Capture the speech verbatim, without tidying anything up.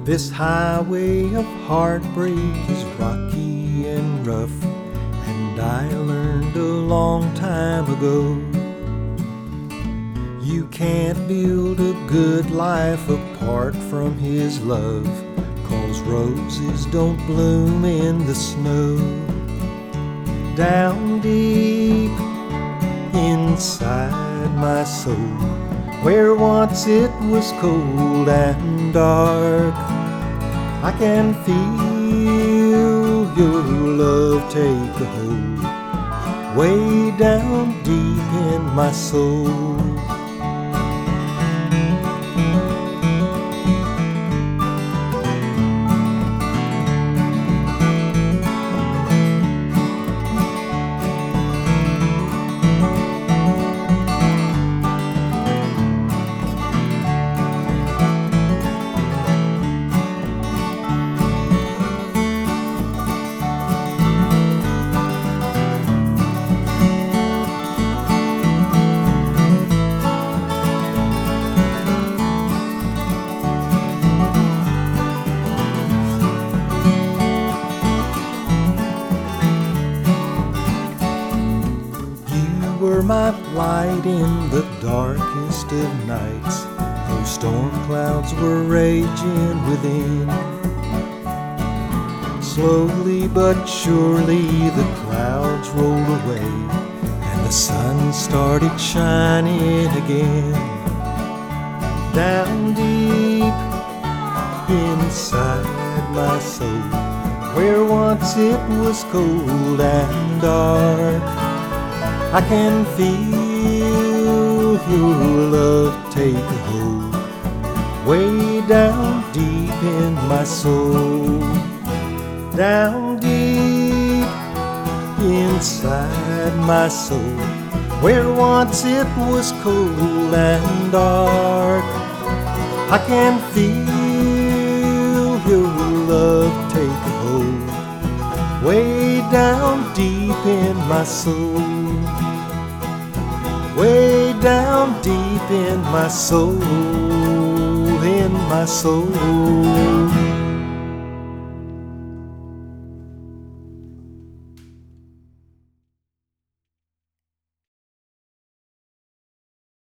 This highway of heartbreak is rocky and rough, and I learned a long time ago, you can't build a good life apart from His love, 'cause roses don't bloom in the snow. Down deep inside my soul, where once it was cold and dark, I can feel your love take a hold, way down deep in my soul. You were my light in the darkest of nights, though storm clouds were raging within. Slowly but surely the clouds rolled away, and the sun started shining again. Down deep inside my soul, where once it was cold and dark, I can feel your love take a hold, way down deep in my soul. Down deep inside my soul, where once it was cold and dark, I can feel your love take a hold, way down deep in my soul. Way down deep in my soul, in my soul.